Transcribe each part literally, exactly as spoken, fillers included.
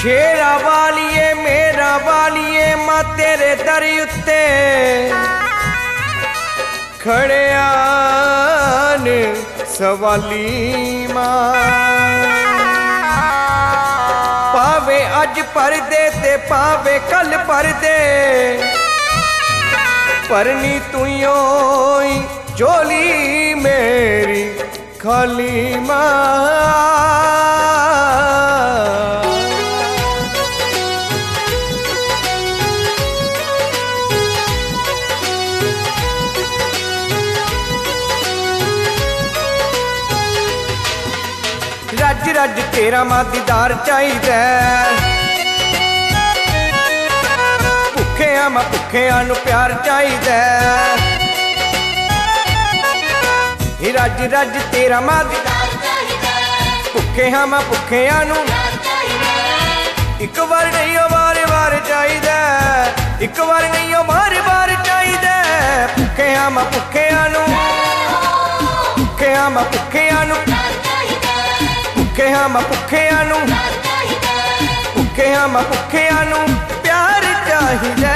शेरा वालिए मेरा वालिए मां तेरे दर उत्ते खड़े आन सवाली मां। पावे अज परदे ते पावे कल परदे परनी तुयो चोली मेरी खाली मां। रज रज तेरा मां दीदार चाहिदा, भुखे आ मां भुखियां नू प्यार चाहिदा। रज रज तेरा मां दीदार चाहिदा, भुखे आ मां भुखियां नू एक बार नहीं ओ बार बार चाहिदा, एक बार नहीं ओ बार बार चाहिदा। भुखे आ मां भुखियां नू भुखे आ मां भुखियां नू भुखे आ मां भुखियां नू भुखे आ मां भुखियां नू प्यार चाहिदा।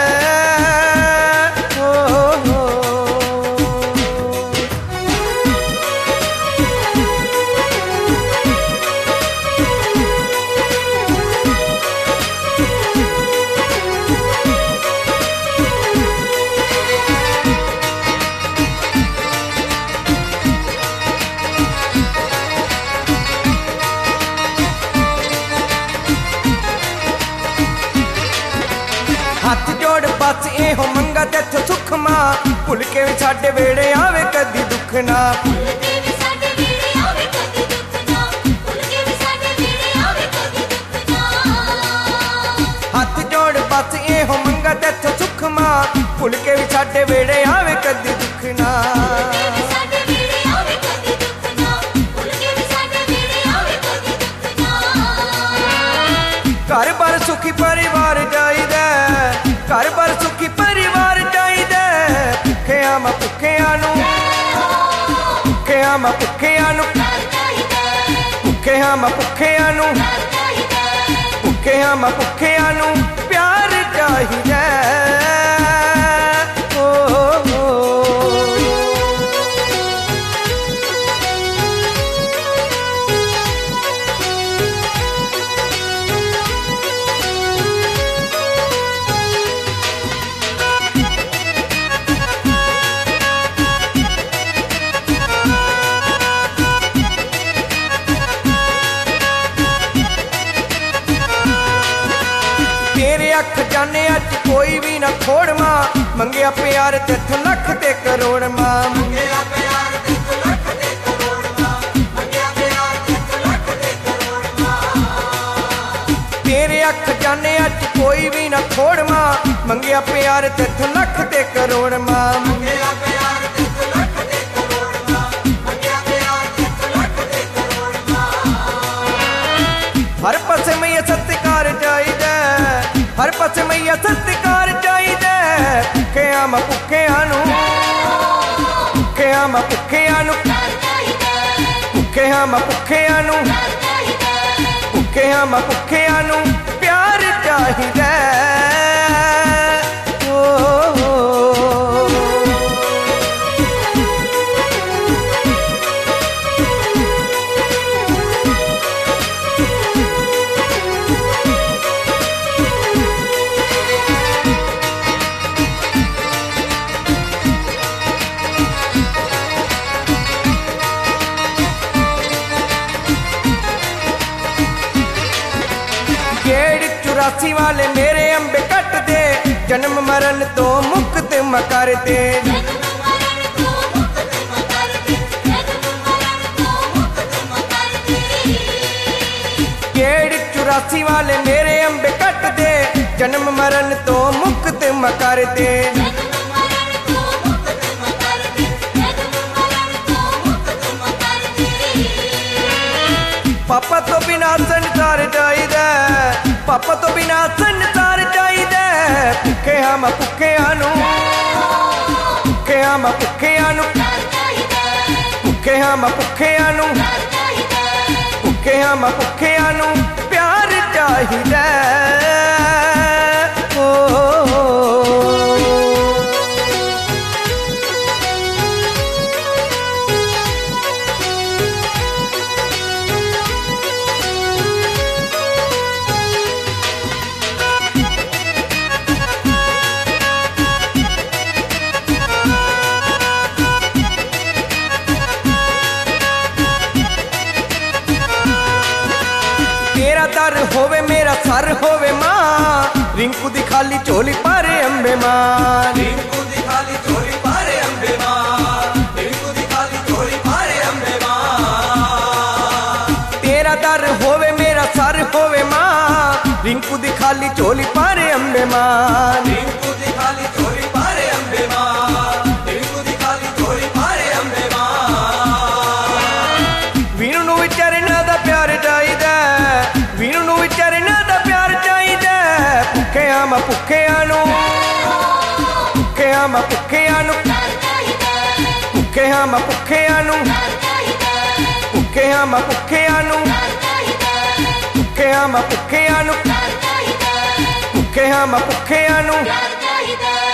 हाथ जोड़ बस एहो मंगा तेथों सुख मां, भुल के भी साडे वेड़े आवे कदी दुख ना। हाथ जोड़ बस एहो मंगा तेथों सुख मां, भुल के भी साडे वेड़े आवे कदी दुख ना। घर बार सुखी परिवार चाहिदा, घर बार सुखी परिवार चाहिदा। भुखे आ मां भुखियां नू भुखे आ मां भुखियां नू भुखे आ मां भुखियां नू भुखे आ मां भुखियां नू प्यार चाहिदा। तेरे अख जाने अच कोई भी ना खोड़ मां, मंगया प्यार तेथों लख ते करोड़ मां। तेरे अख जाने अच कोई भी ना खोड़ मां, मंगया प्यार तेथों लख ते करोड़ मां। हर पासे मैया सत्कार चाहिदा, हर पासे मैया सत्कार चाहिदा। भुखे आ मां भुखियां नू भुखे आ मां भुखियां नू भुखे आ मां भुखियां नू भुखे आ मां भुखियां नू प्यार चाहिदा। चौरासी वाले मेरे अंबे कट दे, जन्म मरण तो मुक्त मकर दे। केड़ चौरासी वाले मेरे अंबे कट दे, जन्म मरण तो मुक्त मकर दे। पापा तो बिना संसार चाहिदा, पापा तो बिना संसार चाहिदा। भुखे आ मां भुखियां नू भुखे आ मां भुखियां नू भुखे आ मां भुखियां नू भुखे आ मां भुखियां नू प्यार चाहिदा। चाहिदा ओ तेरा दर होवे मेरा सर होवे मां रिंकू दी खाली झोली पारे अंबे मां रिंकू दी खाली झोली पारे अंबे मां रिंकू दी खाली झोली पारे अंबे मां तेरा दर होवे मेरा सर होवे मां रिंकू दी खाली झोली पारे अंबे मां रिंकू दी खाली झोली पारे अंबे मां रिंकू दी खाली झोली पारे अंबे मां वीरू नू विचारे ना दा प्यार चाहिदा वीरू नू विचारे ना दा प्यार चाहिदा भुखे आमा भुखे आनू भुखे आमा भुखे आनू भुखे आमा भुखे आनू भुखे आमा भुखे आनू भुखे आमा भुखे आनू भुखे आमा भुखे आनू